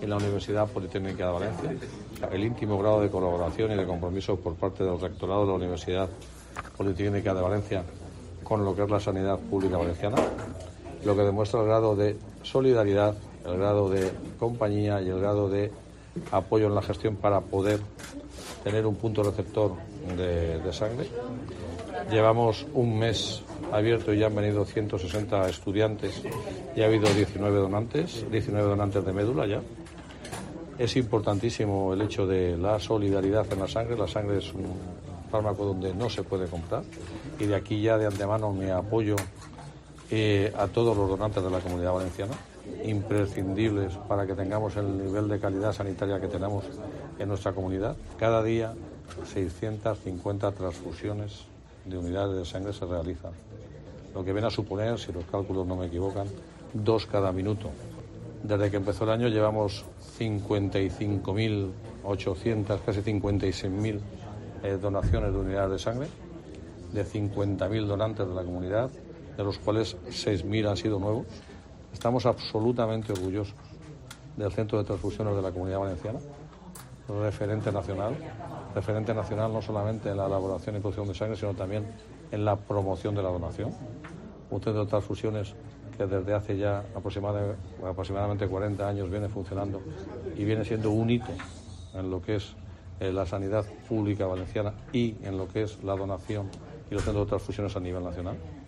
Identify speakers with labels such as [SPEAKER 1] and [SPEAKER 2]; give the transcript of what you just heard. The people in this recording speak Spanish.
[SPEAKER 1] en la Universidad Politécnica de Valencia. El íntimo grado de colaboración y de compromiso por parte del rectorado de la Universidad Politécnica de Valencia con lo que es la sanidad pública valenciana, lo que demuestra el grado de solidaridad, el grado de compañía y el grado de apoyo en la gestión para poder tener un punto receptor de sangre. Llevamos un mes abierto y ya han venido 160 estudiantes y ha habido 19 donantes de médula ya. Es importantísimo el hecho de la solidaridad en la sangre. La sangre es un fármaco donde no se puede comprar y de aquí ya de antemano mi apoyo a todos los donantes de la Comunidad Valenciana, imprescindibles para que tengamos el nivel de calidad sanitaria que tenemos en nuestra comunidad. Cada día 650 transfusiones de unidades de sangre se realizan, lo que viene a suponer, si los cálculos no me equivocan, 2 cada minuto. Desde que empezó el año llevamos 55.800, casi 56.000 donaciones de unidades de sangre, de 50.000 donantes de la comunidad, de los cuales 6.000 han sido nuevos. Estamos absolutamente orgullosos del Centro de Transfusiones de la Comunidad Valenciana, referente nacional no solamente en la elaboración y producción de sangre, sino también en la promoción de la donación. Un centro de transfusiones que desde hace ya aproximadamente 40 años viene funcionando y viene siendo un hito en lo que es la sanidad pública valenciana y en lo que es la donación y los centros de transfusiones a nivel nacional.